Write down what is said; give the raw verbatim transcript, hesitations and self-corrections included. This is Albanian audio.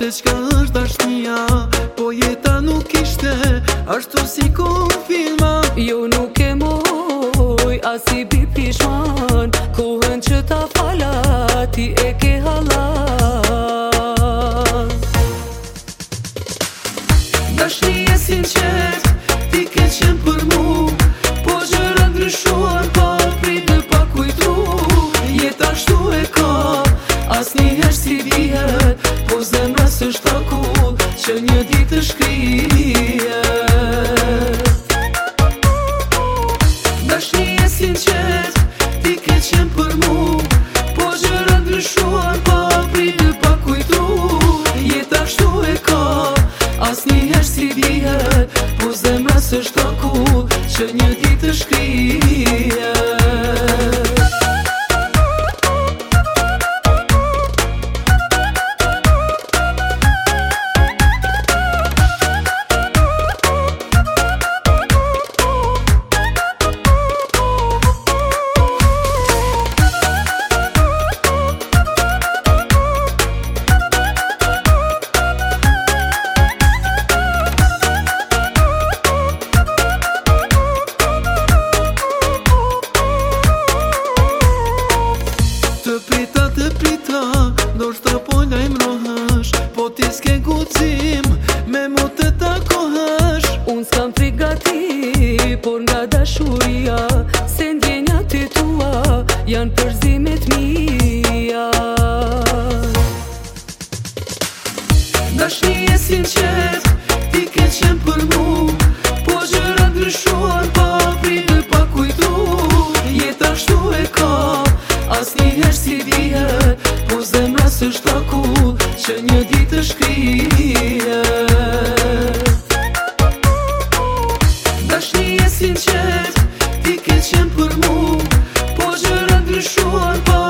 se qka është dashnia, po jeta nuk ishte ashtu si kon filma. Jo nuk e moj, as i bi pishman, kohën që ta fala, ti e ke halal. Dashni e sinqert, ti ke qenë për mu, po gjëra ndryshuan pa pritë pa kujtu. Jeta ashtu e ka, asnjëherë si dihet, po zemra s'është akull që një ditë të shkrihet. Dashni e sinqert, ti ke qenë për mu, po gjëra ndryshuan pa pritë pa kujtu. Jeta ashtu e ka, asnjëherë si dihet, po zemra s'është akull që një ditë të shkrihet. Të prita, të prita, ndoshta po lajmërohesh, po ti s'ke guxim me mu të takohesh. Unë s'kam frikë gati, por nga dashuria, se ndjenjat e tua janë përzimet mia. Dashni e sinqert, ti ke qenë për mu, po gjëra ndryshuan pa pritë pa kujtu. Jeta ashtu e ka, asnjëherë si dihet, po zemra s'është akull që një ditë të shkrihet. Dashni e sinqert, ti ke qenë për mu, po gjëra ndryshuan pa